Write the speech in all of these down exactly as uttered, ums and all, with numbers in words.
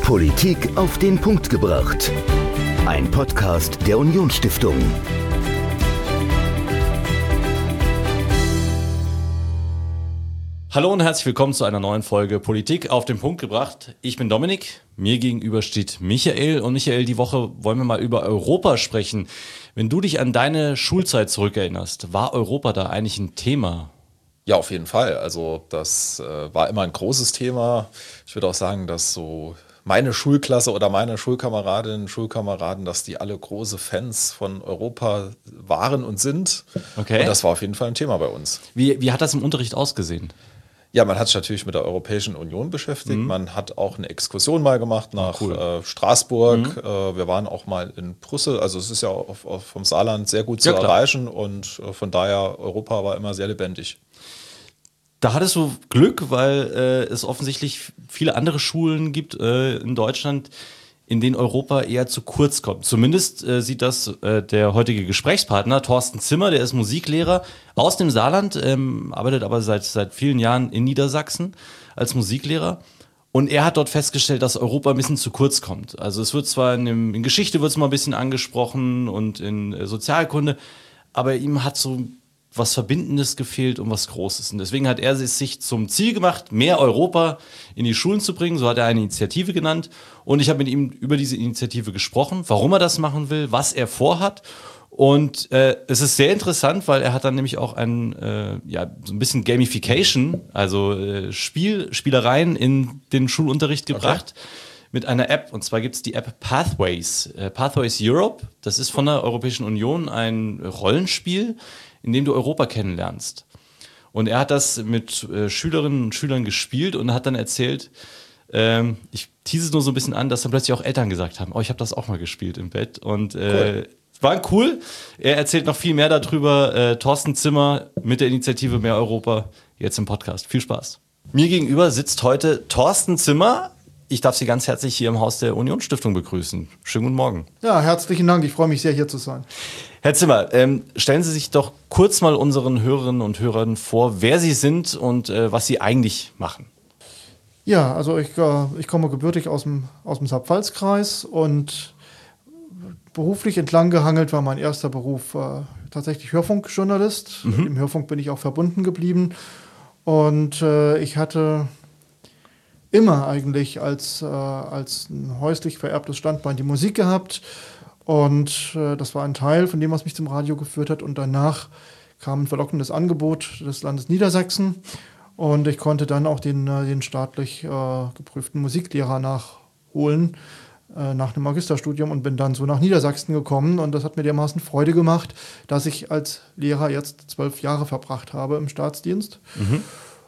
Politik auf den Punkt gebracht. Ein Podcast der Unionsstiftung. Hallo und herzlich willkommen zu einer neuen Folge Politik auf den Punkt gebracht. Ich bin Dominik, mir gegenüber steht Michael. Und Michael, die Woche wollen wir mal über Europa sprechen. Wenn du dich an deine Schulzeit zurückerinnerst, war Europa da eigentlich ein Thema? Ja, auf jeden Fall. Also das äh, war immer ein großes Thema. Ich würde auch sagen, dass so meine Schulklasse oder meine Schulkameradinnen und Schulkameraden, dass die alle große Fans von Europa waren und sind. Okay. Und das war auf jeden Fall ein Thema bei uns. Wie, wie hat das im Unterricht ausgesehen? Ja, man hat sich natürlich mit der Europäischen Union beschäftigt. Mhm. Man hat auch eine Exkursion mal gemacht nach cool. äh, Straßburg. Mhm. Äh, wir waren auch mal in Brüssel. Also es ist ja auf, auf, vom Saarland sehr gut zu ja, erreichen. Und äh, von daher, Europa war immer sehr lebendig. Da hattest du Glück, weil äh, es offensichtlich viele andere Schulen gibt äh, in Deutschland, in denen Europa eher zu kurz kommt. Zumindest äh, sieht das äh, der heutige Gesprächspartner, Thorsten Zimmer, der ist Musiklehrer aus dem Saarland, ähm, arbeitet aber seit, seit vielen Jahren in Niedersachsen als Musiklehrer. Und er hat dort festgestellt, dass Europa ein bisschen zu kurz kommt. Also es wird zwar in, dem, in Geschichte wird es mal ein bisschen angesprochen und in äh, Sozialkunde, aber ihm hat so was Verbindendes gefehlt und was Großes. Und deswegen hat er es sich zum Ziel gemacht, mehr Europa in die Schulen zu bringen. So hat er eine Initiative genannt. Und ich habe mit ihm über diese Initiative gesprochen, warum er das machen will, was er vorhat. Und äh, es ist sehr interessant, weil er hat dann nämlich auch ein, äh, ja, so ein bisschen Gamification, also äh, Spiel, Spielereien in den Schulunterricht gebracht. Okay. Mit einer App, und zwar gibt es die App Pathways. Äh, Pathways Europe, das ist von der Europäischen Union ein Rollenspiel, in dem du Europa kennenlernst. Und er hat das mit äh, Schülerinnen und Schülern gespielt und hat dann erzählt, ähm, ich tease es nur so ein bisschen an, dass dann plötzlich auch Eltern gesagt haben, oh, ich habe das auch mal gespielt im Bett. Und äh, cool. War cool. Er erzählt noch viel mehr darüber. Äh, Thorsten Zimmer mit der Initiative Mehr Europa, jetzt im Podcast. Viel Spaß. Mir gegenüber sitzt heute Thorsten Zimmer. Ich darf Sie ganz herzlich hier im Haus der Unionsstiftung begrüßen. Schönen guten Morgen. Ja, herzlichen Dank. Ich freue mich sehr, hier zu sein. Herr Zimmer, ähm, stellen Sie sich doch kurz mal unseren Hörerinnen und Hörern vor, wer Sie sind und äh, was Sie eigentlich machen. Ja, also ich, äh, ich komme gebürtig aus dem, aus dem Saarpfalz-Kreis und beruflich entlang gehangelt war mein erster Beruf äh, tatsächlich Hörfunkjournalist. Mhm. Im Hörfunk bin ich auch verbunden geblieben. Und äh, ich hatte immer eigentlich als, äh, als ein häuslich vererbtes Standbein die Musik gehabt. Und äh, das war ein Teil von dem, was mich zum Radio geführt hat. Und danach kam ein verlockendes Angebot des Landes Niedersachsen. Und ich konnte dann auch den, äh, den staatlich äh, geprüften Musiklehrer nachholen äh, nach einem Magisterstudium und bin dann so nach Niedersachsen gekommen. Und das hat mir dermaßen Freude gemacht, dass ich als Lehrer jetzt zwölf Jahre verbracht habe im Staatsdienst. Mhm.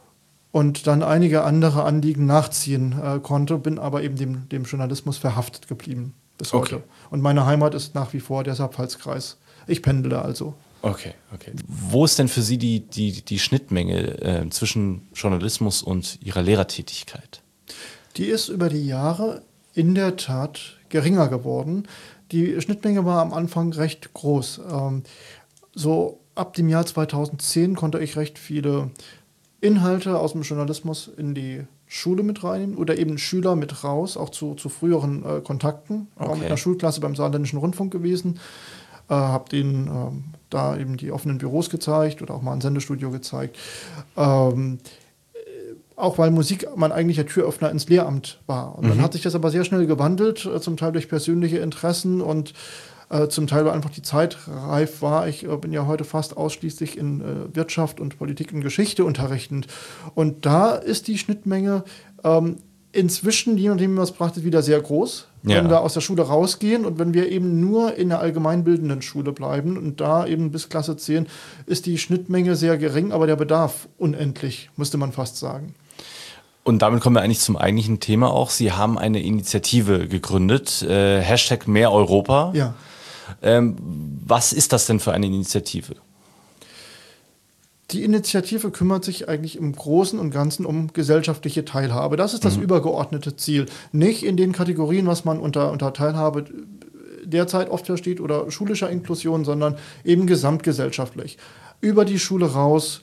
Und dann einige andere Anliegen nachziehen äh, konnte, bin aber eben dem, dem Journalismus verhaftet geblieben bis heute. Okay. Und meine Heimat ist nach wie vor der Saarpfalz-Kreis. Ich pendle also. Okay, okay. Wo ist denn für Sie die, die, die Schnittmenge äh, zwischen Journalismus und Ihrer Lehrertätigkeit? Die ist über die Jahre in der Tat geringer geworden. Die Schnittmenge war am Anfang recht groß. Ähm, so ab dem Jahr zweitausendzehn konnte ich recht viele Inhalte aus dem Journalismus in die Schule mit rein oder eben Schüler mit raus, auch zu, zu früheren äh, Kontakten. Okay. Auch mit einer Schulklasse beim Saarländischen Rundfunk gewesen. Äh, habe denen ähm, da eben die offenen Büros gezeigt oder auch mal ein Sendestudio gezeigt. Ähm, auch weil Musik mein eigentlicher Türöffner ins Lehramt war. Und mhm. dann hat sich das aber sehr schnell gewandelt, äh, zum Teil durch persönliche Interessen und äh, zum Teil, weil einfach die Zeit reif war. Ich äh, bin ja heute fast ausschließlich in äh, Wirtschaft und Politik und Geschichte unterrichtend. Und da ist die Schnittmenge ähm, inzwischen, je nachdem, wie man es betrachtet, wieder sehr groß. Ja. Wenn wir aus der Schule rausgehen und wenn wir eben nur in der allgemeinbildenden Schule bleiben und da eben bis Klasse zehn, ist die Schnittmenge sehr gering, aber der Bedarf unendlich, müsste man fast sagen. Und damit kommen wir eigentlich zum eigentlichen Thema auch. Sie haben eine Initiative gegründet, äh, Hashtag Mehr Europa. Ja. Ähm, was ist das denn für eine Initiative? Die Initiative kümmert sich eigentlich im Großen und Ganzen um gesellschaftliche Teilhabe. Das ist das mhm. übergeordnete Ziel. Nicht in den Kategorien, was man unter, unter Teilhabe derzeit oft versteht oder schulischer Inklusion, sondern eben gesamtgesellschaftlich. Über die Schule raus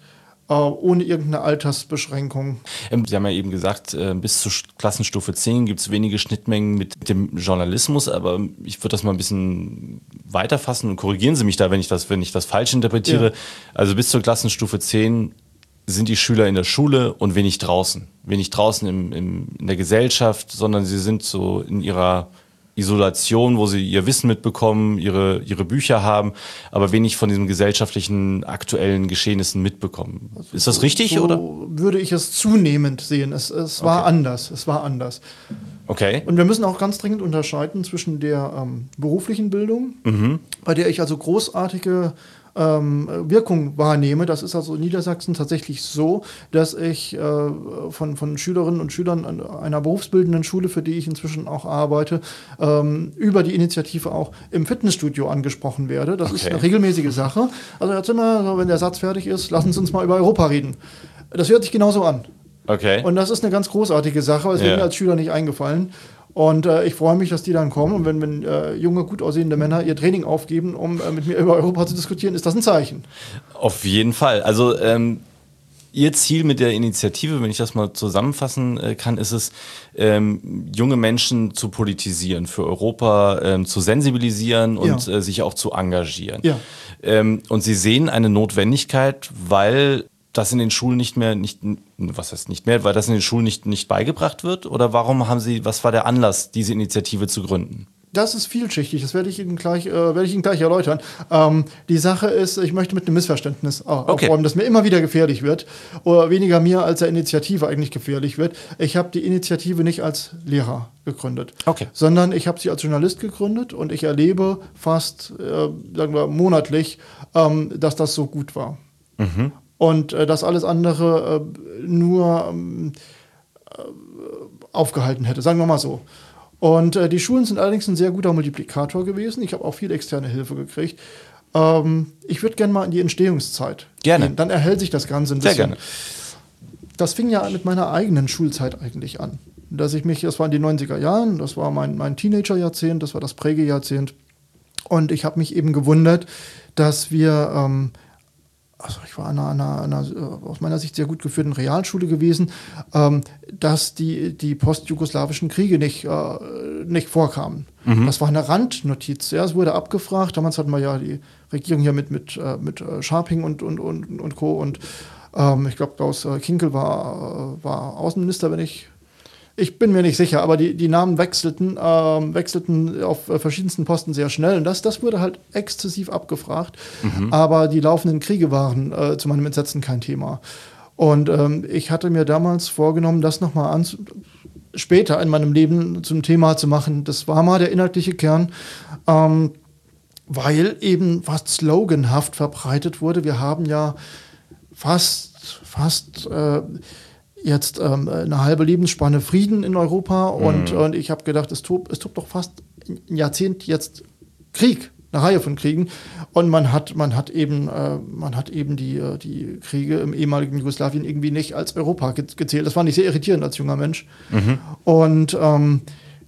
äh, ohne irgendeine Altersbeschränkung. Sie haben ja eben gesagt, äh, bis zur Klassenstufe zehn gibt es wenige Schnittmengen mit dem Journalismus, aber ich würde das mal ein bisschen weiter fassen und korrigieren Sie mich da, wenn ich das, wenn ich das falsch interpretiere. Ja. Also bis zur Klassenstufe zehn sind die Schüler in der Schule und wenig draußen. Wenig draußen im, im, in der Gesellschaft, sondern sie sind so in ihrer Isolation, wo sie ihr Wissen mitbekommen, ihre, ihre Bücher haben, aber wenig von diesen gesellschaftlichen aktuellen Geschehnissen mitbekommen. Also ist das richtig, so oder? Würde ich es zunehmend sehen. Es, es war okay. anders. Es war anders. Okay. Und wir müssen auch ganz dringend unterscheiden zwischen der ähm, beruflichen Bildung, mhm. bei der ich also großartige ähm, Wirkung wahrnehme. Das ist also in Niedersachsen tatsächlich so, dass ich äh, von, von Schülerinnen und Schülern an einer berufsbildenden Schule, für die ich inzwischen auch arbeite, ähm, über die Initiative auch im Fitnessstudio angesprochen werde. Das okay. ist eine regelmäßige Sache. Also Herr Zimmer, wenn der Satz fertig ist, lassen Sie uns mal über Europa reden. Das hört sich genauso an. Okay. Und das ist eine ganz großartige Sache, das ist yeah. mir als Schüler nicht eingefallen. Und äh, ich freue mich, dass die dann kommen. Und wenn, wenn äh, junge, gut aussehende Männer ihr Training aufgeben, um äh, mit mir über Europa zu diskutieren, ist das ein Zeichen. Auf jeden Fall. Also ähm, Ihr Ziel mit der Initiative, wenn ich das mal zusammenfassen äh, kann, ist es, ähm, junge Menschen zu politisieren, für Europa ähm, zu sensibilisieren und ja. äh, sich auch zu engagieren. Ja. Ähm, und Sie sehen eine Notwendigkeit, weil das in den Schulen nicht mehr, nicht, was heißt nicht mehr, weil das in den Schulen nicht, nicht beigebracht wird? Oder warum haben Sie, was war der Anlass, diese Initiative zu gründen? Das ist vielschichtig, das werde ich Ihnen gleich, äh, werde ich Ihnen gleich erläutern. Ähm, die Sache ist, ich möchte mit einem Missverständnis auch okay. aufräumen, das mir immer wieder gefährlich wird, oder weniger mir als der Initiative eigentlich gefährlich wird. Ich habe die Initiative nicht als Lehrer gegründet, okay. sondern ich habe sie als Journalist gegründet und ich erlebe fast, äh, sagen wir, monatlich, ähm, dass das so gut war. Mhm. Und äh, das alles andere äh, nur ähm, äh, aufgehalten hätte, sagen wir mal so. Und äh, die Schulen sind allerdings ein sehr guter Multiplikator gewesen. Ich habe auch viel externe Hilfe gekriegt. Ähm, ich würde gerne mal in die Entstehungszeit gerne. gehen. Dann erhält sich das Ganze ein sehr bisschen. Gerne. Das fing ja mit meiner eigenen Schulzeit eigentlich an. Dass ich mich, das war in den neunziger Jahren, das war mein, mein Teenager-Jahrzehnt, das war das Prägejahrzehnt. Und ich habe mich eben gewundert, dass wir... Ähm, Also ich war an einer, einer, einer aus meiner Sicht sehr gut geführten Realschule gewesen, ähm, dass die, die postjugoslawischen Kriege nicht, äh, nicht vorkamen. Mhm. Das war eine Randnotiz. Ja, es wurde abgefragt. Damals hatten wir ja die Regierung hier mit, mit, äh, mit Scharping und, und, und, und Co. Und ähm, ich glaube, Klaus äh, Kinkel war, war Außenminister, wenn ich... Ich bin mir nicht sicher, aber die, die Namen wechselten, ähm, wechselten auf äh, verschiedensten Posten sehr schnell. Und das, das wurde halt exzessiv abgefragt. Mhm. Aber die laufenden Kriege waren äh, zu meinem Entsetzen kein Thema. Und ähm, ich hatte mir damals vorgenommen, das nochmal an, später in meinem Leben zum Thema zu machen. Das war mal der inhaltliche Kern, ähm, weil eben fast sloganhaft verbreitet wurde. Wir haben ja fast, fast... Äh, jetzt ähm, eine halbe Lebensspanne Frieden in Europa und, mhm. und ich habe gedacht, es tobt, es tobt doch fast ein Jahrzehnt jetzt Krieg, eine Reihe von Kriegen und man hat, man hat eben, äh, man hat eben die, die Kriege im ehemaligen Jugoslawien irgendwie nicht als Europa ge- gezählt. Das fand ich sehr irritierend als junger Mensch. Mhm. Und ähm,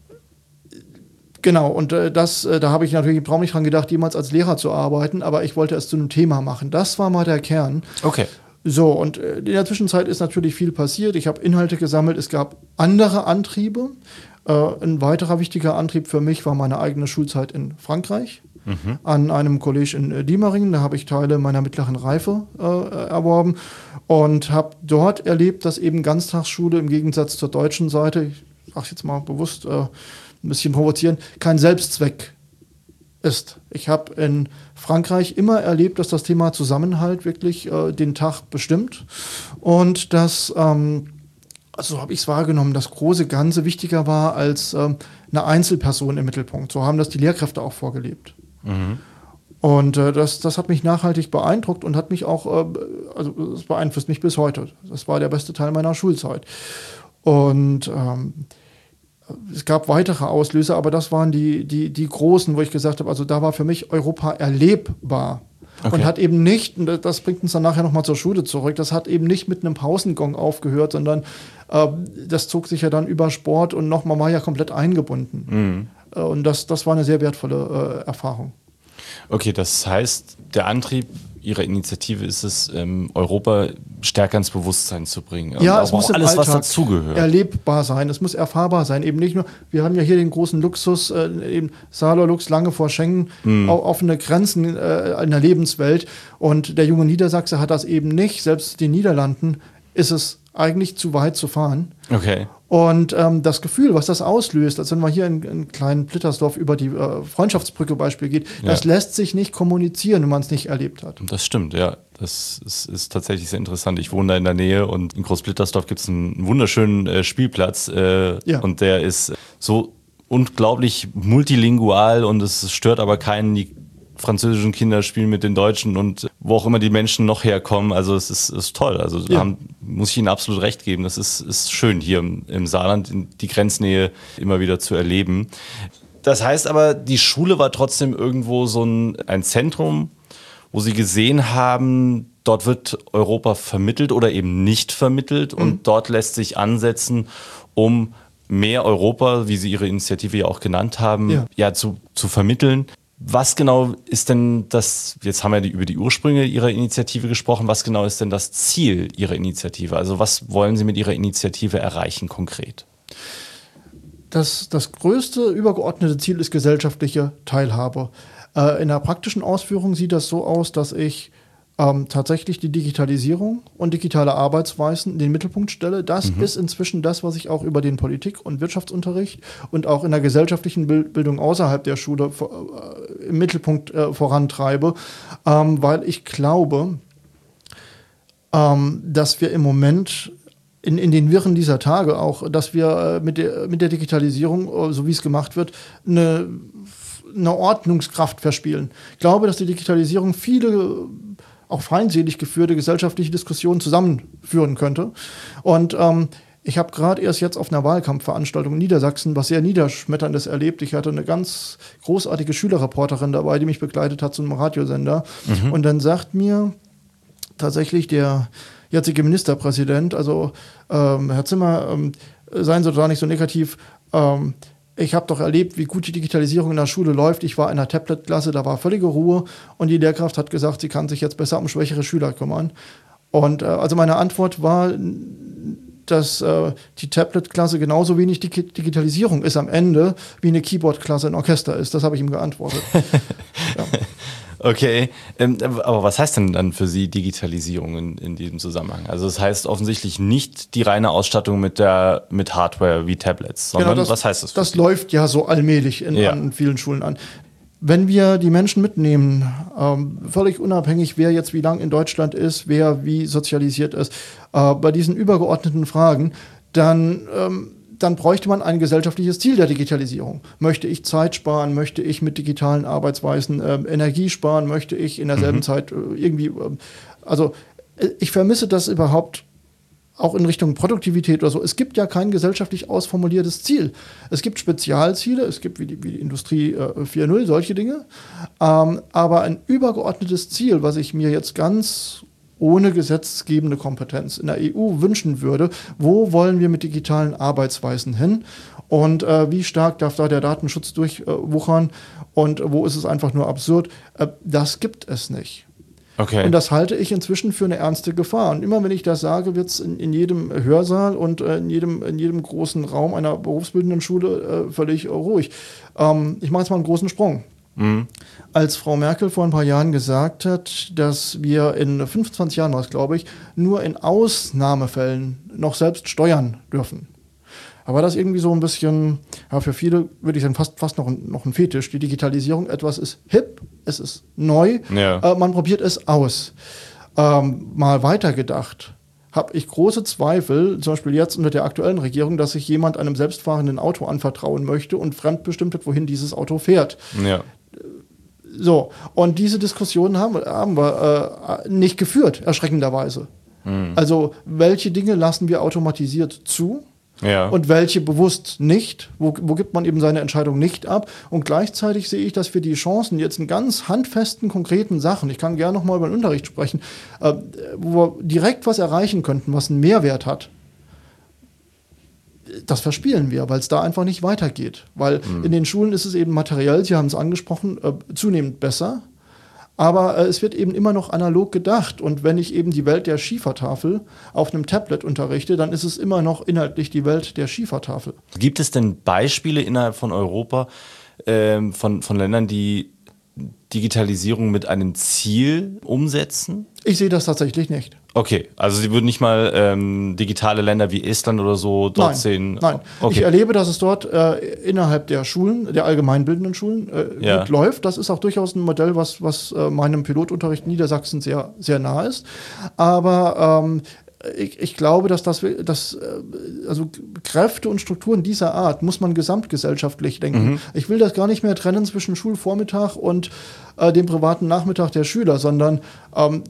genau, und äh, das, äh, da habe ich natürlich überhaupt nicht dran gedacht, jemals als Lehrer zu arbeiten, aber ich wollte es zu einem Thema machen. Das war mal der Kern. Okay. So, und in der Zwischenzeit ist natürlich viel passiert. Ich habe Inhalte gesammelt, es gab andere Antriebe. Äh, ein weiterer wichtiger Antrieb für mich war meine eigene Schulzeit in Frankreich, mhm. an einem College in äh, Diemeringen. Da habe ich Teile meiner mittleren Reife äh, erworben und habe dort erlebt, dass eben Ganztagsschule im Gegensatz zur deutschen Seite, ich sage jetzt mal bewusst äh, ein bisschen provozieren, kein Selbstzweck ist. Ich habe in Frankreich immer erlebt, dass das Thema Zusammenhalt wirklich äh, den Tag bestimmt und dass, ähm, also habe ich es wahrgenommen, das große Ganze wichtiger war als ähm, eine Einzelperson im Mittelpunkt. So haben das die Lehrkräfte auch vorgelebt. Mhm. Und äh, das, das hat mich nachhaltig beeindruckt und hat mich auch, äh, also es beeinflusst mich bis heute. Das war der beste Teil meiner Schulzeit. Und ähm, es gab weitere Auslöser, aber das waren die, die, die großen, wo ich gesagt habe, also da war für mich Europa erlebbar. Okay. Und hat eben nicht, und das bringt uns dann nachher nochmal zur Schule zurück, das hat eben nicht mit einem Pausengong aufgehört, sondern äh, das zog sich ja dann über Sport und nochmal mal ja komplett eingebunden. Mhm. Und das, das war eine sehr wertvolle äh, Erfahrung. Okay, das heißt, der Antrieb Ihrer Initiative ist es, ähm, Europa stärker ins Bewusstsein zu bringen. Ja, und es aber muss auch im alles, was Alltag dazugehört. erlebbar sein, es muss erfahrbar sein. Eben nicht nur, wir haben ja hier den großen Luxus, äh, eben Saarlux lange vor Schengen, mhm. auch offene Grenzen äh, in der Lebenswelt. Und der junge Niedersachse hat das eben nicht. Selbst den Niederlanden ist es eigentlich zu weit zu fahren. Okay. Und ähm, das Gefühl, was das auslöst, als wenn man hier in, in kleinen Plittersdorf über die äh, Freundschaftsbrücke Beispiel geht, ja. das lässt sich nicht kommunizieren, wenn man es nicht erlebt hat. Das stimmt, ja. Das ist, ist tatsächlich sehr interessant. Ich wohne da in der Nähe und in Großplittersdorf gibt es einen wunderschönen äh, Spielplatz äh, ja. und der ist so unglaublich multilingual und es stört aber keinen. Die französischen Kinder spielen mit den Deutschen und wo auch immer die Menschen noch herkommen. Also es ist, ist toll. Also da ja. muss ich Ihnen absolut recht geben. Das ist, ist schön hier im, im Saarland, die Grenznähe immer wieder zu erleben. Das heißt aber, die Schule war trotzdem irgendwo so ein, ein Zentrum, wo Sie gesehen haben, dort wird Europa vermittelt oder eben nicht vermittelt und mhm. dort lässt sich ansetzen, um mehr Europa, wie Sie Ihre Initiative ja auch genannt haben, ja, ja zu, zu vermitteln. Was genau ist denn das, jetzt haben wir über die Ursprünge Ihrer Initiative gesprochen, was genau ist denn das Ziel Ihrer Initiative? Also was wollen Sie mit Ihrer Initiative erreichen konkret? Das, das größte übergeordnete Ziel ist gesellschaftliche Teilhabe. Äh, in der praktischen Ausführung sieht das so aus, dass ich ähm, tatsächlich die Digitalisierung und digitale Arbeitsweisen in den Mittelpunkt stelle. Das mhm. ist inzwischen das, was ich auch über den Politik- und Wirtschaftsunterricht und auch in der gesellschaftlichen Bild- Bildung außerhalb der Schule äh, im Mittelpunkt äh, vorantreibe, ähm, weil ich glaube, ähm, dass wir im Moment in, in den Wirren dieser Tage auch, dass wir äh, mit, der, mit der Digitalisierung, äh, so wie es gemacht wird, eine, eine Ordnungskraft verspielen. Ich glaube, dass die Digitalisierung viele auch feindselig geführte gesellschaftliche Diskussionen zusammenführen könnte. Und ähm, ich habe gerade erst jetzt auf einer Wahlkampfveranstaltung in Niedersachsen was sehr Niederschmetterndes erlebt. Ich hatte eine ganz großartige Schülerreporterin dabei, die mich begleitet hat zu einem Radiosender. Mhm. Und dann sagt mir tatsächlich der jetzige Ministerpräsident, also ähm, Herr Zimmer, ähm, seien Sie doch nicht so negativ, ähm, ich habe doch erlebt, wie gut die Digitalisierung in der Schule läuft. Ich war in einer Tablet-Klasse, da war völlige Ruhe und die Lehrkraft hat gesagt, sie kann sich jetzt besser um schwächere Schüler kümmern. Und äh, also meine Antwort war, dass äh, die Tablet-Klasse genauso wenig Dig- Digitalisierung ist am Ende, wie eine Keyboard-Klasse in Orchester ist. Das habe ich ihm geantwortet. Ja. Okay, ähm, aber was heißt denn dann für Sie Digitalisierung in, in diesem Zusammenhang? Also das heißt offensichtlich nicht die reine Ausstattung mit der mit Hardware wie Tablets, sondern genau, das, was heißt das für Das Sie? läuft ja so allmählich in, ja. an vielen Schulen an. Wenn wir die Menschen mitnehmen, ähm, völlig unabhängig, wer jetzt wie lang in Deutschland ist, wer wie sozialisiert ist, äh, bei diesen übergeordneten Fragen, dann ähm, dann bräuchte man ein gesellschaftliches Ziel der Digitalisierung. Möchte ich Zeit sparen? Möchte ich mit digitalen Arbeitsweisen äh, Energie sparen? Möchte ich in derselben mhm. Zeit äh, irgendwie, äh, also äh, ich vermisse das überhaupt auch in Richtung Produktivität oder so. Es gibt ja kein gesellschaftlich ausformuliertes Ziel. Es gibt Spezialziele, es gibt wie die, wie die Industrie äh, vier Punkt null, solche Dinge, ähm, aber ein übergeordnetes Ziel, was ich mir jetzt ganz ohne gesetzgebende Kompetenz in der E U wünschen würde, wo wollen wir mit digitalen Arbeitsweisen hin und äh, wie stark darf da der Datenschutz durchwuchern äh, und wo ist es einfach nur absurd, äh, das gibt es nicht. Okay. Und das halte ich inzwischen für eine ernste Gefahr. Und immer wenn ich das sage, wird es in, in jedem Hörsaal und äh, in, jedem, in jedem großen Raum einer berufsbildenden Schule äh, völlig äh, ruhig. Ähm, ich mache jetzt mal einen großen Sprung. Mhm. Als Frau Merkel vor ein paar Jahren gesagt hat, dass wir in fünfundzwanzig Jahren, was glaube ich, nur in Ausnahmefällen noch selbst steuern dürfen. Aber das irgendwie so ein bisschen, ja, für viele würde ich sagen, fast, fast noch, ein, noch ein Fetisch. Die Digitalisierung, etwas ist hip, es ist neu, ja. äh, man probiert es aus. Ähm, mal weitergedacht, habe ich große Zweifel, zum Beispiel jetzt unter der aktuellen Regierung, dass sich jemand einem selbstfahrenden Auto anvertrauen möchte und fremdbestimmt wird, wohin dieses Auto fährt. Ja. So, und diese Diskussionen haben, haben wir äh, nicht geführt, erschreckenderweise. Mhm. Also, welche Dinge lassen wir automatisiert zu? Ja. Und welche bewusst nicht? Wo, wo gibt man eben seine Entscheidung nicht ab? Und gleichzeitig sehe ich, dass wir die Chancen jetzt in ganz handfesten, konkreten Sachen, ich kann gerne noch mal über den Unterricht sprechen, äh, wo wir direkt was erreichen könnten, was einen Mehrwert hat. Das verspielen wir, weil es da einfach nicht weitergeht. Weil mhm. in den Schulen ist es eben materiell, Sie haben es angesprochen, äh, zunehmend besser. Aber äh, es wird eben immer noch analog gedacht. Und wenn ich eben die Welt der Schiefertafel auf einem Tablet unterrichte, dann ist es immer noch inhaltlich die Welt der Schiefertafel. Gibt es denn Beispiele innerhalb von Europa, ähm, von, von Ländern, die Digitalisierung mit einem Ziel umsetzen? Ich sehe das tatsächlich nicht. Okay, also Sie würden nicht mal ähm, digitale Länder wie Estland oder so dort nein, sehen? Nein, okay. Ich erlebe, dass es dort äh, innerhalb der Schulen, der allgemeinbildenden Schulen, äh, ja. gut läuft. Das ist auch durchaus ein Modell, was, was äh, meinem Pilotunterricht in Niedersachsen sehr, sehr nah ist. Aber ähm, Ich, ich glaube, dass das, dass, also Kräfte und Strukturen dieser Art muss man gesamtgesellschaftlich denken. Mhm. Ich will das gar nicht mehr trennen zwischen Schulvormittag und äh, dem privaten Nachmittag der Schüler, sondern ähm,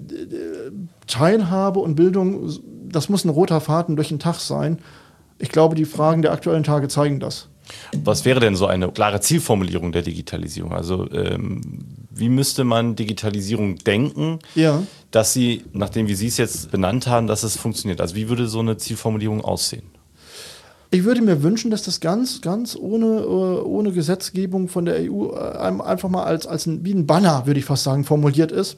Teilhabe und Bildung, das muss ein roter Faden durch den Tag sein. Ich glaube, die Fragen der aktuellen Tage zeigen das. Was wäre denn so eine klare Zielformulierung der Digitalisierung? Also ähm, wie müsste man Digitalisierung denken, ja. dass sie, nachdem wie Sie es jetzt benannt haben, dass es funktioniert? Also wie würde so eine Zielformulierung aussehen? Ich würde mir wünschen, dass das ganz, ganz ohne, ohne Gesetzgebung von der E U einfach mal als, als ein, wie ein Banner, würde ich fast sagen, formuliert ist.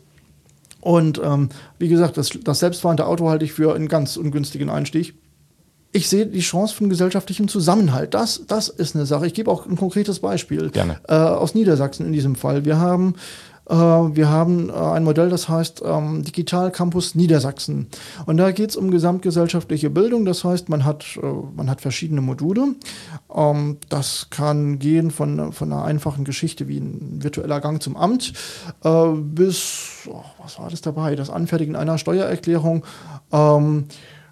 Und ähm, wie gesagt, das, das selbstfahrende Auto halte ich für einen ganz ungünstigen Einstieg. Ich sehe die Chance von gesellschaftlichem Zusammenhalt. Das, das ist eine Sache. Ich gebe auch ein konkretes Beispiel äh, aus Niedersachsen in diesem Fall. Wir haben, äh, wir haben äh, ein Modell, das heißt ähm, Digital Campus Niedersachsen. Und da geht es um gesamtgesellschaftliche Bildung. Das heißt, man hat, äh, man hat verschiedene Module. Ähm, das kann gehen von, von einer einfachen Geschichte wie ein virtueller Gang zum Amt äh, bis, oh, was war das dabei? Das Anfertigen einer Steuererklärung. Ähm,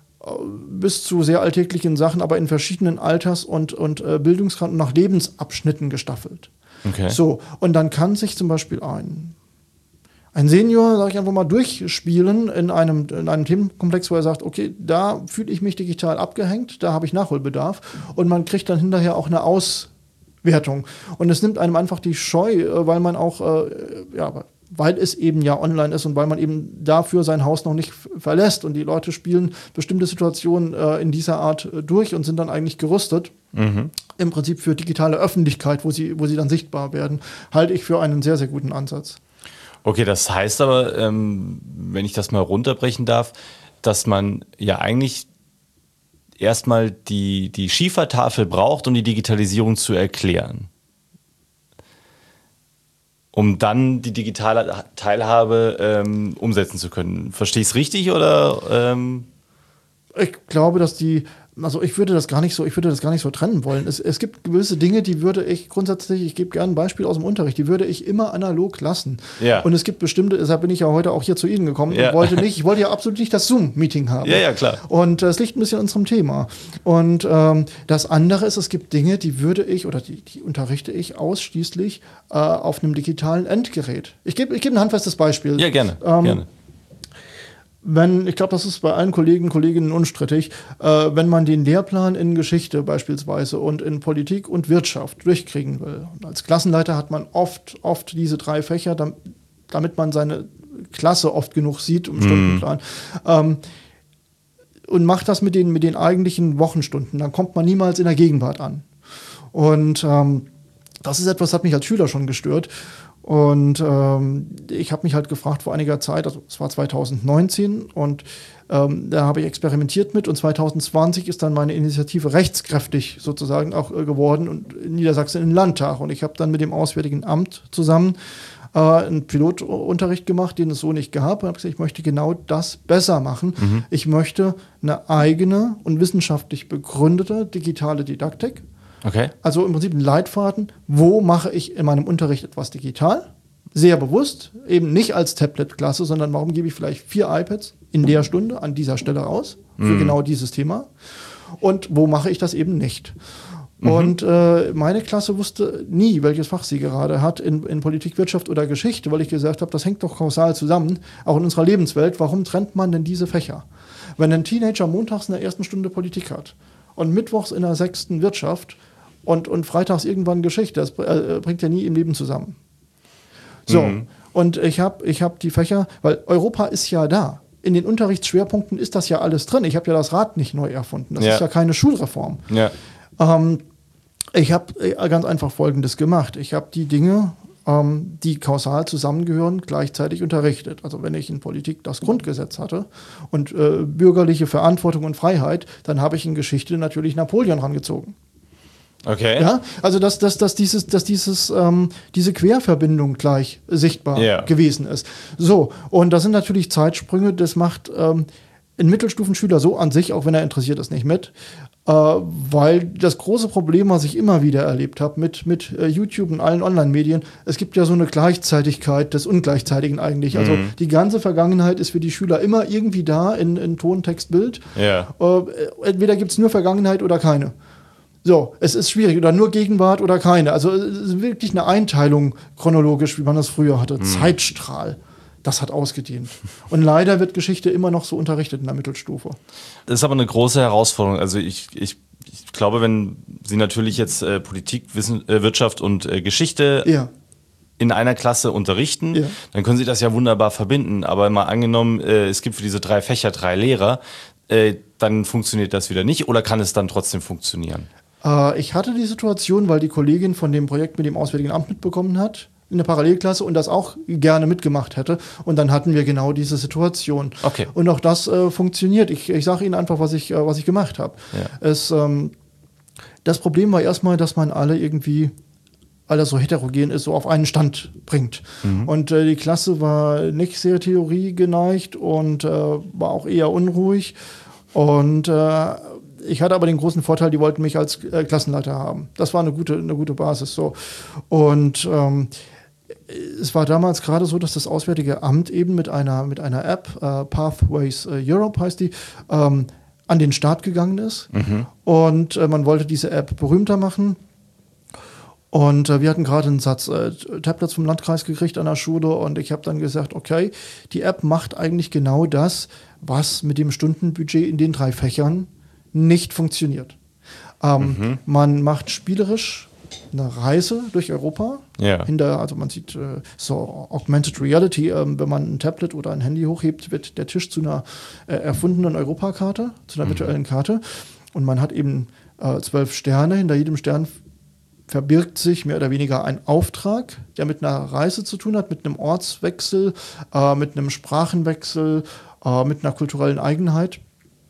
bis zu sehr alltäglichen Sachen, aber in verschiedenen Alters- und, und äh, Bildungsgraden nach Lebensabschnitten gestaffelt. Okay. So, und dann kann sich zum Beispiel ein, ein Senior, sage ich einfach mal, durchspielen in einem, in einem Themenkomplex, wo er sagt, okay, da fühle ich mich digital abgehängt, da habe ich Nachholbedarf und man kriegt dann hinterher auch eine Auswertung. Und es nimmt einem einfach die Scheu, weil man auch, äh, ja, weil es eben ja online ist und weil man eben dafür sein Haus noch nicht f- verlässt. Und die Leute spielen bestimmte Situationen äh, in dieser Art äh, durch und sind dann eigentlich gerüstet. Mhm. Im Prinzip für digitale Öffentlichkeit, wo sie, wo sie dann sichtbar werden, halte ich für einen sehr, sehr guten Ansatz. Okay, das heißt aber, ähm, wenn ich das mal runterbrechen darf, dass man ja eigentlich erstmal die, die Schiefertafel braucht, um die Digitalisierung zu erklären. Um dann die digitale Teilhabe ähm, umsetzen zu können. Verstehe ich es richtig oder? Ähm Ich glaube, dass die, also ich würde das gar nicht so, ich würde das gar nicht so trennen wollen. Es, es gibt gewisse Dinge, die würde ich grundsätzlich, ich gebe gerne ein Beispiel aus dem Unterricht, die würde ich immer analog lassen. Ja. Und es gibt bestimmte, deshalb bin ich ja heute auch hier zu Ihnen gekommen ja. und wollte nicht, ich wollte ja absolut nicht das Zoom-Meeting haben. Ja, ja, klar. Und das liegt ein bisschen an unserem Thema. Und ähm, das andere ist, es gibt Dinge, die würde ich oder die, die unterrichte ich ausschließlich äh, auf einem digitalen Endgerät. Ich gebe ich gebe ein handfestes Beispiel. Ja, gerne. Ähm, gerne. Wenn, ich glaube, das ist bei allen Kollegen und Kolleginnen unstrittig, äh, wenn man den Lehrplan in Geschichte beispielsweise und in Politik und Wirtschaft durchkriegen will. Und als Klassenleiter hat man oft, oft diese drei Fächer, damit, damit man seine Klasse oft genug sieht im mm. Stundenplan. Ähm, und macht das mit den, mit den eigentlichen Wochenstunden. Dann kommt man niemals in der Gegenwart an. Und ähm, das ist etwas, das hat mich als Schüler schon gestört. Und ähm, ich habe mich halt gefragt vor einiger Zeit, also es war zwanzig neunzehn und ähm, da habe ich experimentiert mit und zwanzig zwanzig ist dann meine Initiative rechtskräftig sozusagen auch äh, geworden und in Niedersachsen in den Landtag. Und ich habe dann mit dem Auswärtigen Amt zusammen äh, einen Pilotunterricht gemacht, den es so nicht gab. Und habe gesagt, ich möchte genau das besser machen. Mhm. Ich möchte eine eigene und wissenschaftlich begründete digitale Didaktik. Okay. Also im Prinzip ein Leitfaden, wo mache ich in meinem Unterricht etwas digital, sehr bewusst, eben nicht als Tablet-Klasse, sondern warum gebe ich vielleicht vier iPads in der Stunde an dieser Stelle aus, für mm. genau dieses Thema und wo mache ich das eben nicht. Mhm. Und äh, meine Klasse wusste nie, welches Fach sie gerade hat in, in Politik, Wirtschaft oder Geschichte, weil ich gesagt habe, das hängt doch kausal zusammen, auch in unserer Lebenswelt. Warum trennt man denn diese Fächer? Wenn ein Teenager montags in der ersten Stunde Politik hat und mittwochs in der sechsten Wirtschaft und, und freitags irgendwann Geschichte, das äh, bringt ja nie im Leben zusammen. So, mhm. und ich habe ich hab die Fächer, weil Europa ist ja da. In den Unterrichtsschwerpunkten ist das ja alles drin. Ich habe ja das Rad nicht neu erfunden. Das ja. ist ja keine Schulreform. Ja. Ähm, ich habe ganz einfach Folgendes gemacht. Ich habe die Dinge ähm, die kausal zusammengehören, gleichzeitig unterrichtet. Also wenn ich in Politik das Grundgesetz hatte und äh, bürgerliche Verantwortung und Freiheit, dann habe ich in Geschichte natürlich Napoleon rangezogen. Okay. Ja, also dass, dass, dass, dieses, dass dieses, ähm, diese Querverbindung gleich sichtbar yeah. gewesen ist. So, und das sind natürlich Zeitsprünge, das macht ähm, ein Mittelstufenschüler so an sich, auch wenn er interessiert ist, nicht mit. Äh, weil das große Problem, was ich immer wieder erlebt habe mit, mit äh, YouTube und allen Online-Medien, es gibt ja so eine Gleichzeitigkeit des Ungleichzeitigen eigentlich. Also mhm. die ganze Vergangenheit ist für die Schüler immer irgendwie da in, in Ton, Text, Bild. Ja. Äh, entweder gibt es nur Vergangenheit oder keine. So, es ist schwierig. Oder nur Gegenwart oder keine. Also es ist wirklich eine Einteilung chronologisch, wie man das früher hatte. Mhm. Zeitstrahl. Das hat ausgedient. Und leider wird Geschichte immer noch so unterrichtet in der Mittelstufe. Das ist aber eine große Herausforderung. Also ich, ich, ich glaube, wenn Sie natürlich jetzt äh, Politik, Wissen, äh, Wirtschaft und äh, Geschichte ja. in einer Klasse unterrichten, ja. dann können Sie das ja wunderbar verbinden. Aber mal angenommen, äh, es gibt für diese drei Fächer drei Lehrer, äh, dann funktioniert das wieder nicht. Oder kann es dann trotzdem funktionieren? Äh, ich hatte die Situation, weil die Kollegin von dem Projekt mit dem Auswärtigen Amt mitbekommen hat, in der Parallelklasse und das auch gerne mitgemacht hätte. Und dann hatten wir genau diese Situation. Okay. Und auch das äh, funktioniert. Ich, ich sage Ihnen einfach, was ich, äh, was ich gemacht habe. Ja. Ähm, das Problem war erstmal, dass man alle irgendwie, weil das so heterogen ist, so auf einen Stand bringt. Mhm. Und äh, die Klasse war nicht sehr theoriegeneigt und äh, war auch eher unruhig. Und äh, ich hatte aber den großen Vorteil, die wollten mich als äh, Klassenleiter haben. Das war eine gute, eine gute Basis. So. Und ähm, es war damals gerade so, dass das Auswärtige Amt eben mit einer, mit einer App, äh, Pathways Europe heißt die, ähm, an den Start gegangen ist. Mhm. Und äh, man wollte diese App berühmter machen. Und äh, wir hatten gerade einen Satz äh, Tablets vom Landkreis gekriegt an der Schule und ich habe dann gesagt, okay, die App macht eigentlich genau das, was mit dem Stundenbudget in den drei Fächern nicht funktioniert. Ähm, mhm. Man macht spielerisch eine Reise durch Europa. Ja. Hinter, also man sieht äh, so Augmented Reality, ähm, wenn man ein Tablet oder ein Handy hochhebt, wird der Tisch zu einer äh, erfundenen Europakarte, zu einer mhm. virtuellen Karte. Und man hat eben äh, zwölf Sterne. Hinter jedem Stern verbirgt sich mehr oder weniger ein Auftrag, der mit einer Reise zu tun hat, mit einem Ortswechsel, äh, mit einem Sprachenwechsel, äh, mit einer kulturellen Eigenheit.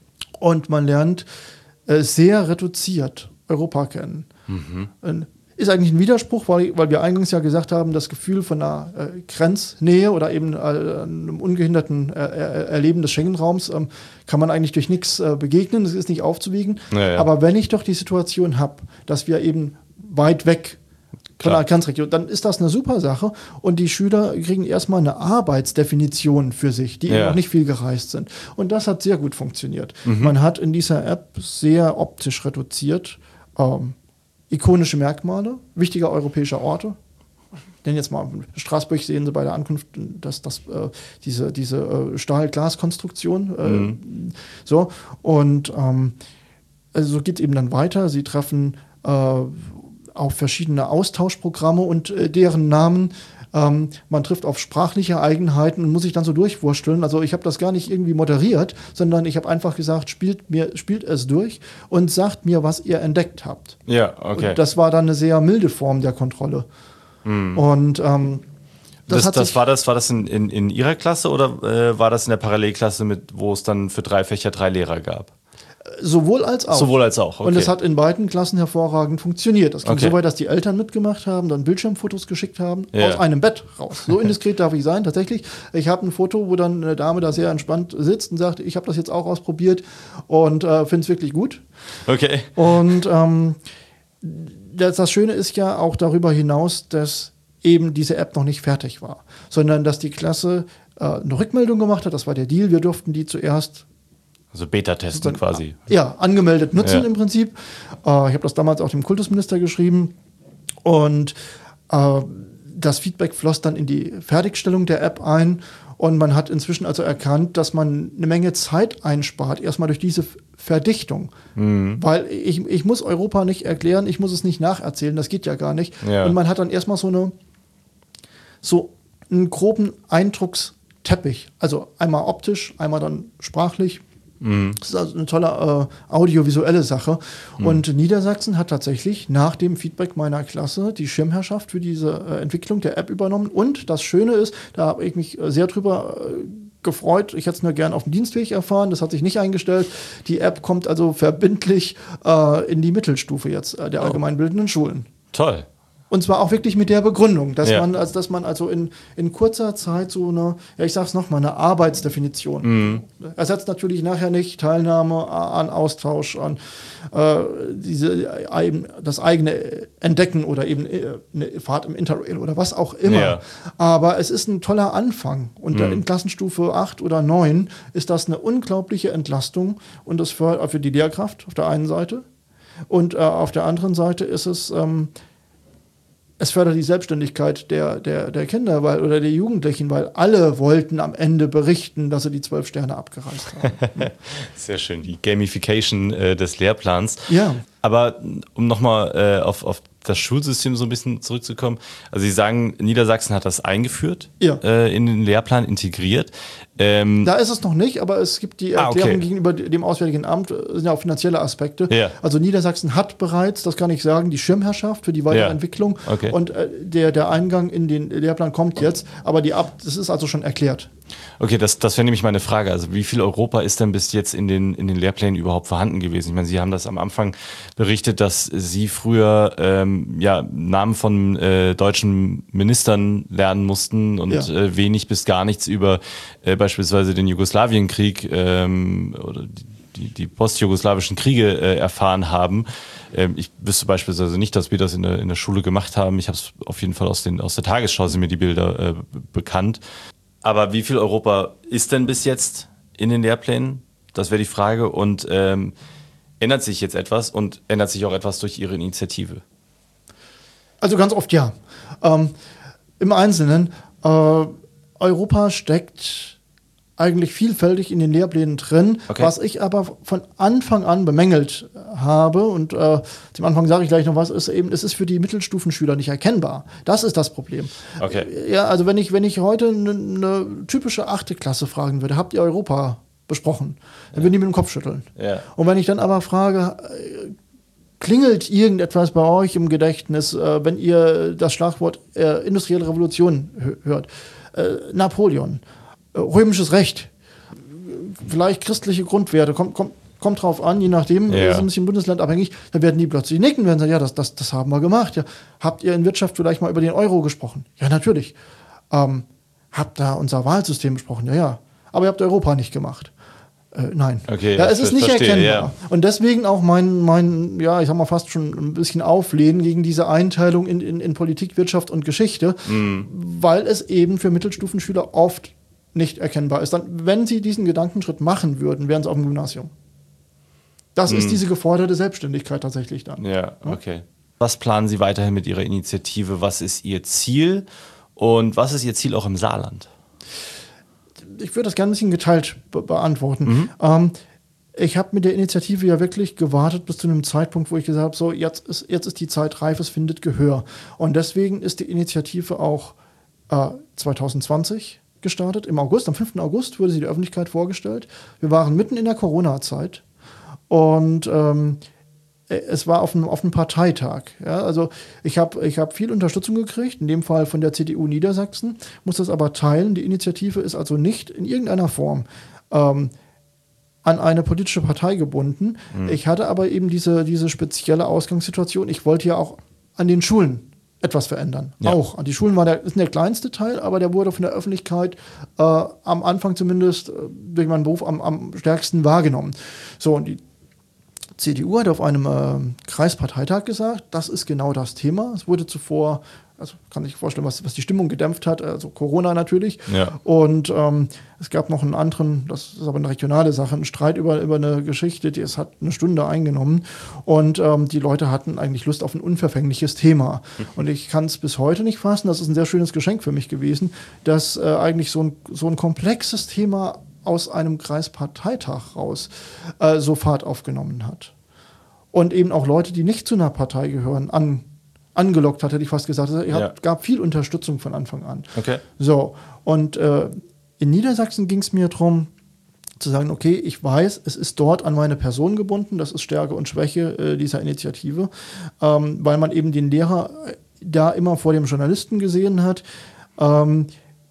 Und man lernt äh, sehr reduziert Europa kennen. Mhm. Ist eigentlich ein Widerspruch, weil, weil wir eingangs ja gesagt haben, das Gefühl von einer äh, Grenznähe oder eben äh, einem ungehinderten äh, Erleben des Schengen-Raums ähm, kann man eigentlich durch nichts äh, begegnen, das ist nicht aufzuwiegen. Ja, ja. Aber wenn ich doch die Situation habe, dass wir eben weit weg von der Grenzregion, dann ist das eine super Sache und die Schüler kriegen erstmal eine Arbeitsdefinition für sich, die ja. eben noch nicht viel gereist sind. Und das hat sehr gut funktioniert. Mhm. Man hat in dieser App sehr optisch reduziert ähm, ikonische Merkmale wichtiger europäischer Orte. Denn jetzt mal Straßburg sehen Sie bei der Ankunft, dass das äh, diese, diese äh, Stahl-Glas-Konstruktion äh, mhm. so und ähm, also so geht es eben dann weiter. Sie treffen äh, auf verschiedene Austauschprogramme und äh, deren Namen. Ähm, man trifft auf sprachliche Eigenheiten und muss sich dann so durchwursteln. Also ich habe das gar nicht irgendwie moderiert, sondern ich habe einfach gesagt, spielt mir, spielt es durch und sagt mir, was ihr entdeckt habt. Ja, okay. Und das war dann eine sehr milde Form der Kontrolle. Mhm. Und ähm, das, das, das war das, war das in, in, in Ihrer Klasse oder äh, war das in der Parallelklasse, mit, wo es dann für drei Fächer drei Lehrer gab? Sowohl als auch. Sowohl als auch, okay. Und es hat in beiden Klassen hervorragend funktioniert. Das ging okay. so weit, dass die Eltern mitgemacht haben, dann Bildschirmfotos geschickt haben, ja. aus einem Bett raus. So indiskret darf ich sein, tatsächlich. Ich habe ein Foto, wo dann eine Dame da sehr entspannt sitzt und sagt, ich habe das jetzt auch ausprobiert und äh, finde es wirklich gut. Okay. Und ähm, das, das Schöne ist ja auch darüber hinaus, dass eben diese App noch nicht fertig war, sondern dass die Klasse äh, eine Rückmeldung gemacht hat. Das war der Deal. Wir durften die zuerst Also Beta-Testen quasi. Ja, angemeldet nutzen ja. im Prinzip. Äh, ich habe das damals auch dem Kultusminister geschrieben. Und äh, das Feedback floss dann in die Fertigstellung der App ein. Und man hat inzwischen also erkannt, dass man eine Menge Zeit einspart, erstmal durch diese Verdichtung. Mhm. Weil ich, ich muss Europa nicht erklären, ich muss es nicht nacherzählen, das geht ja gar nicht. Ja. Und man hat dann erstmal so eine so einen groben Eindrucksteppich. Also einmal optisch, einmal dann sprachlich. Mhm. Das ist also eine tolle äh, audiovisuelle Sache. Mhm. Und Niedersachsen hat tatsächlich nach dem Feedback meiner Klasse die Schirmherrschaft für diese äh, Entwicklung der App übernommen. Und das Schöne ist, da habe ich mich sehr drüber äh, gefreut. Ich hätte es nur gern auf dem Dienstweg erfahren. Das hat sich nicht eingestellt. Die App kommt also verbindlich äh, in die Mittelstufe jetzt äh, der allgemeinbildenden Schulen. Toll. Und zwar auch wirklich mit der Begründung, dass ja. man, also dass man also in, in kurzer Zeit so eine, ja ich sag's nochmal, eine Arbeitsdefinition mhm. ersetzt natürlich nachher nicht Teilnahme an Austausch, an äh, diese eben das eigene Entdecken oder eben eine Fahrt im Interrail oder was auch immer. Ja. Aber es ist ein toller Anfang. Und mhm. in Klassenstufe acht oder neun ist das eine unglaubliche Entlastung und das für, für die Lehrkraft auf der einen Seite. Und äh, auf der anderen Seite ist es ähm, Es fördert die Selbstständigkeit der, der, der Kinder weil, oder der Jugendlichen, weil alle wollten am Ende berichten, dass sie die zwölf Sterne abgereist haben. Sehr schön, die Gamification äh, des Lehrplans. Ja. Aber um nochmal äh, auf, auf das Schulsystem so ein bisschen zurückzukommen. Also Sie sagen, Niedersachsen hat das eingeführt, ja. äh, in den Lehrplan integriert. Ähm da ist es noch nicht, aber es gibt die Erklärung ah, okay. gegenüber dem Auswärtigen Amt, sind ja auch finanzielle Aspekte. Ja. Also Niedersachsen hat bereits, das kann ich sagen, die Schirmherrschaft für die weitere ja. Entwicklung. Okay. Und äh, der, der Eingang in den Lehrplan kommt jetzt, aber die Ab das ist also schon erklärt. Okay, das, das wäre nämlich meine Frage. Also wie viel Europa ist denn bis jetzt in den, in den Lehrplänen überhaupt vorhanden gewesen? Ich meine, Sie haben das am Anfang berichtet, dass Sie früher ähm, ja, Namen von äh, deutschen Ministern lernen mussten und ja. äh, wenig bis gar nichts über äh, beispielsweise den Jugoslawienkrieg ähm, oder die, die, die postjugoslawischen Kriege äh, erfahren haben. Ähm, ich wüsste beispielsweise nicht, dass wir das in der, in der Schule gemacht haben. Ich habe es auf jeden Fall aus, den, aus der Tagesschau sind mir die Bilder äh, bekannt. Aber wie viel Europa ist denn bis jetzt in den Lehrplänen? Das wäre die Frage. Und ähm, ändert sich jetzt etwas und ändert sich auch etwas durch Ihre Initiative? Also ganz oft ja. Ähm, im Einzelnen, äh, Europa steckt eigentlich vielfältig in den Lehrplänen drin, okay. was ich aber von Anfang an bemängelt habe und äh, zum Anfang sage ich gleich noch was, ist eben, es ist für die Mittelstufenschüler nicht erkennbar. Das ist das Problem. Okay. Ja, also wenn ich, wenn ich heute eine ne typische achte Klasse fragen würde, habt ihr Europa besprochen? Dann ja. würden die mit dem Kopf schütteln. Ja. Und wenn ich dann aber frage, äh, klingelt irgendetwas bei euch im Gedächtnis, äh, wenn ihr das Schlagwort äh, industrielle Revolution hört? Äh, Napoleon. Römisches Recht, vielleicht christliche Grundwerte, kommt, kommt, kommt drauf an, je nachdem, ja. ist ein bisschen bundeslandabhängig, dann werden die plötzlich nicken, werden sagen, ja, das, das, das haben wir gemacht. Ja. Habt ihr in Wirtschaft vielleicht mal über den Euro gesprochen? Ja, natürlich. Ähm, habt da unser Wahlsystem besprochen? Ja, ja. Aber ihr habt Europa nicht gemacht. Äh, nein. Okay, ja, es ist nicht verstehe, erkennbar. Ja. Und deswegen auch mein, mein, ja, ich sag mal fast schon ein bisschen Auflehnen gegen diese Einteilung in, in, in Politik, Wirtschaft und Geschichte, mm. weil es eben für Mittelstufenschüler oft nicht erkennbar ist. Dann, wenn sie diesen Gedankenschritt machen würden, wären sie auf dem Gymnasium. Das hm. ist diese geforderte Selbstständigkeit tatsächlich dann. Ja, okay. Was planen Sie weiterhin mit Ihrer Initiative? Was ist Ihr Ziel? Und was ist Ihr Ziel auch im Saarland? Ich würde das gerne ein bisschen geteilt be- beantworten. Mhm. Ähm, ich habe mit der Initiative ja wirklich gewartet bis zu einem Zeitpunkt, wo ich gesagt habe, so, jetzt ist, jetzt ist die Zeit reif, es findet Gehör. Und deswegen ist die Initiative auch äh, zwanzig zwanzig gestartet, im August, am fünften August wurde sie der Öffentlichkeit vorgestellt. Wir waren mitten in der Corona-Zeit und ähm, es war auf einem, auf einem Parteitag. Ja, also ich habe ich hab viel Unterstützung gekriegt, in dem Fall von der C D U Niedersachsen, muss das aber teilen. Die Initiative ist also nicht in irgendeiner Form ähm, an eine politische Partei gebunden. Mhm. Ich hatte aber eben diese, diese spezielle Ausgangssituation. Ich wollte ja auch an den Schulen etwas verändern. Ja. Auch. Die Schulen war der, ist der kleinste Teil, aber der wurde von der Öffentlichkeit äh, am Anfang zumindest äh, durch meinen Beruf am, am stärksten wahrgenommen. So, und die C D U hat auf einem äh, Kreisparteitag gesagt, das ist genau das Thema. Es wurde zuvor, also kann sich vorstellen, was, was die Stimmung gedämpft hat, also Corona natürlich. Ja. Und ähm, es gab noch einen anderen, das ist aber eine regionale Sache, einen Streit über, über eine Geschichte, die es hat eine Stunde eingenommen. Und ähm, die Leute hatten eigentlich Lust auf ein unverfängliches Thema. Mhm. Und ich kann es bis heute nicht fassen, das ist ein sehr schönes Geschenk für mich gewesen, dass äh, eigentlich so ein, so ein komplexes Thema aus einem Kreisparteitag raus äh, so Fahrt aufgenommen hat. Und eben auch Leute, die nicht zu einer Partei gehören, an angelockt hat, hätte ich fast gesagt. Es ja. gab viel Unterstützung von Anfang an. Okay. So, und äh, in Niedersachsen ging es mir darum, zu sagen, okay, ich weiß, es ist dort an meine Person gebunden, das ist Stärke und Schwäche äh, dieser Initiative, ähm, weil man eben den Lehrer da immer vor dem Journalisten gesehen hat. Ähm,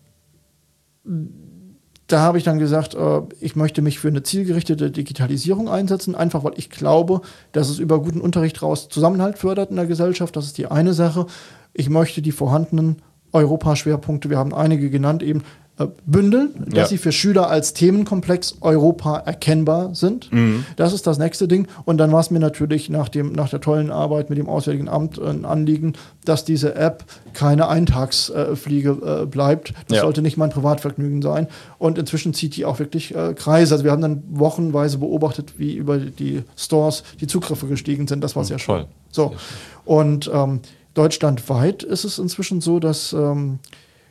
da habe ich dann gesagt, äh, ich möchte mich für eine zielgerichtete Digitalisierung einsetzen, einfach weil ich glaube, dass es über guten Unterricht raus Zusammenhalt fördert in der Gesellschaft. Das ist die eine Sache. Ich möchte die vorhandenen Europaschwerpunkte, wir haben einige genannt, eben bündeln, dass ja. sie für Schüler als Themenkomplex Europa erkennbar sind. Mhm. Das ist das nächste Ding. Und dann war es mir natürlich nach, dem, nach der tollen Arbeit mit dem Auswärtigen Amt ein Anliegen, dass diese App keine Eintagsfliege äh, bleibt. Das ja. sollte nicht mein Privatvergnügen sein. Und inzwischen zieht die auch wirklich äh, Kreise. Also wir haben dann wochenweise beobachtet, wie über die Stores die Zugriffe gestiegen sind. Das war mhm, sehr schön. So. Und ähm, deutschlandweit ist es inzwischen so, dass ähm,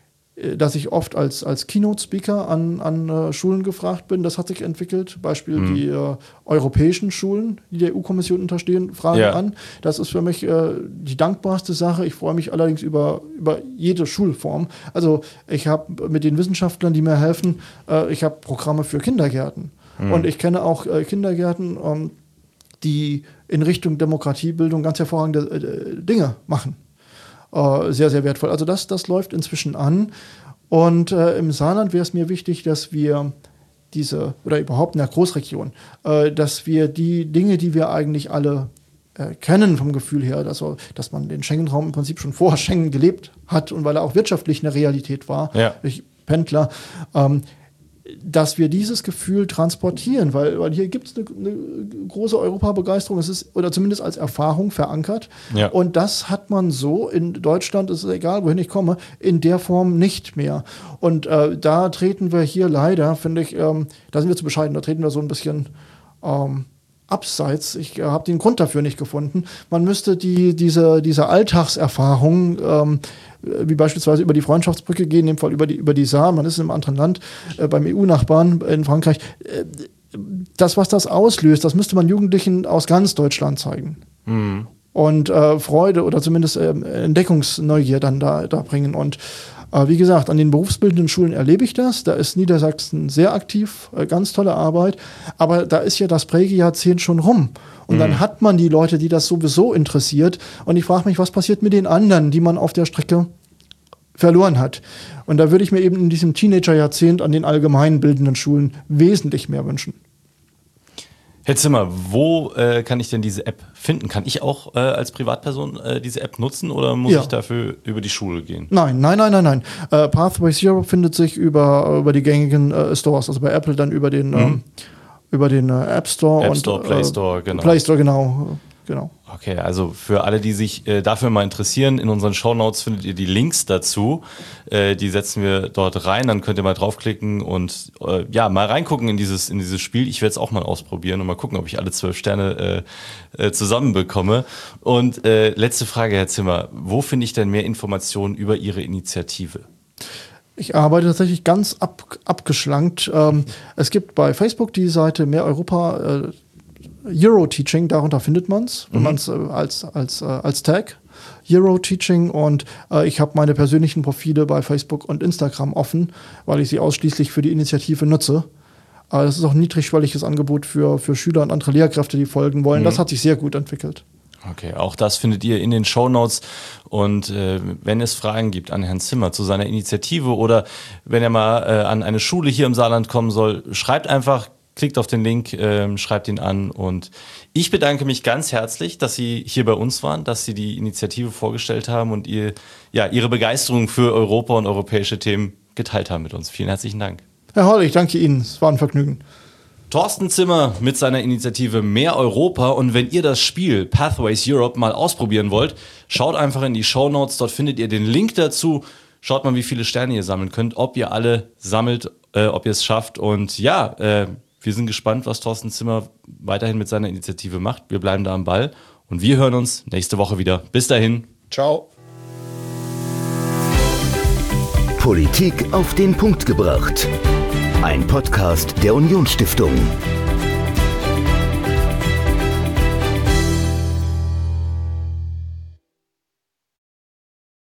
dass ich oft als, als Keynote-Speaker an, an uh, Schulen gefragt bin. Das hat sich entwickelt. Beispiel mhm. die uh, europäischen Schulen, die der E U-Kommission unterstehen, fragen ja. an. Das ist für mich uh, die dankbarste Sache. Ich freue mich allerdings über, über jede Schulform. Also ich habe mit den Wissenschaftlern, die mir helfen, uh, ich habe Programme für Kindergärten. Mhm. Und ich kenne auch uh, Kindergärten, um, die in Richtung Demokratiebildung ganz hervorragende uh, Dinge machen. Uh, sehr, sehr wertvoll. Also das, das läuft inzwischen an. Und äh, im Saarland wäre es mir wichtig, dass wir diese, oder überhaupt in der Großregion, äh, dass wir die Dinge, die wir eigentlich alle äh, kennen vom Gefühl her, dass, dass man den Schengen-Raum im Prinzip schon vor Schengen gelebt hat und weil er auch wirtschaftlich eine Realität war, ja. durch Pendler, ähm, dass wir dieses Gefühl transportieren, weil, weil hier gibt es eine, eine große Europabegeisterung, es ist, oder zumindest als Erfahrung verankert. Ja. Und das hat man so in Deutschland, ist egal, wohin ich komme, in der Form nicht mehr. Und äh, da treten wir hier leider, finde ich, ähm, da sind wir zu bescheiden, da treten wir so ein bisschen ähm, abseits. Ich äh, habe den Grund dafür nicht gefunden. Man müsste die, diese, diese Alltagserfahrung ähm, wie beispielsweise über die Freundschaftsbrücke gehen, in dem Fall über die, über die Saar, man ist in einem anderen Land, äh, beim E U-Nachbarn in Frankreich. Äh, das, was das auslöst, das müsste man Jugendlichen aus ganz Deutschland zeigen. Mhm. Und äh, Freude oder zumindest äh, Entdeckungsneugier dann da, da bringen. Und äh, wie gesagt, an den berufsbildenden Schulen erlebe ich das. Da ist Niedersachsen sehr aktiv, äh, ganz tolle Arbeit. Aber da ist ja das Prägejahrzehnt schon rum. Und mhm. dann hat man die Leute, die das sowieso interessiert. Und ich frage mich, was passiert mit den anderen, die man auf der Strecke verloren hat. Und da würde ich mir eben in diesem Teenager-Jahrzehnt an den allgemeinbildenden Schulen wesentlich mehr wünschen. Herr Zimmer, wo äh, kann ich denn diese App finden? Kann ich auch äh, als Privatperson äh, diese App nutzen oder muss ja. ich dafür über die Schule gehen? Nein, nein, nein, nein, nein. Äh, Pathways Europe findet sich über, über die gängigen äh, Stores, also bei Apple dann über den, mhm. ähm, über den äh, App Store. App und Store, Play Store, äh, genau. Play Store, genau. Genau. Okay, also für alle, die sich äh, dafür mal interessieren, in unseren Shownotes findet ihr die Links dazu. Äh, die setzen wir dort rein, dann könnt ihr mal draufklicken und äh, ja, mal reingucken in dieses, in dieses Spiel. Ich werde es auch mal ausprobieren und mal gucken, ob ich alle zwölf Sterne äh, äh, zusammenbekomme. Und äh, letzte Frage, Herr Zimmer, wo finde ich denn mehr Informationen über Ihre Initiative? Ich arbeite tatsächlich ganz ab, abgeschlankt. Ähm, es gibt bei Facebook die Seite Mehr Europa äh, Euro-Teaching, darunter findet man es, wenn mhm. man es äh, als, als, äh, als Tag, Euro-Teaching, und äh, ich habe meine persönlichen Profile bei Facebook und Instagram offen, weil ich sie ausschließlich für die Initiative nutze. Äh, das ist auch ein niedrigschwelliges Angebot für, für Schüler und andere Lehrkräfte, die folgen wollen. Mhm. Das hat sich sehr gut entwickelt. Okay, auch das findet ihr in den Shownotes. Und äh, wenn es Fragen gibt an Herrn Zimmer zu seiner Initiative oder wenn er mal äh, an eine Schule hier im Saarland kommen soll, schreibt einfach, klickt auf den Link, ähm, schreibt ihn an, und ich bedanke mich ganz herzlich, dass Sie hier bei uns waren, dass Sie die Initiative vorgestellt haben und ihr, ja, Ihre Begeisterung für Europa und europäische Themen geteilt haben mit uns. Vielen herzlichen Dank. Herr Holl, ich danke Ihnen, es war ein Vergnügen. Thorsten Zimmer mit seiner Initiative Mehr Europa, und wenn ihr das Spiel Pathways Europe mal ausprobieren wollt, schaut einfach in die Shownotes, dort findet ihr den Link dazu. Schaut mal, wie viele Sterne ihr sammeln könnt, ob ihr alle sammelt, äh, ob ihr es schafft, und ja, äh, wir sind gespannt, was Thorsten Zimmer weiterhin mit seiner Initiative macht. Wir bleiben da am Ball und wir hören uns nächste Woche wieder. Bis dahin. Ciao. Politik auf den Punkt gebracht. Ein Podcast der Unionsstiftung.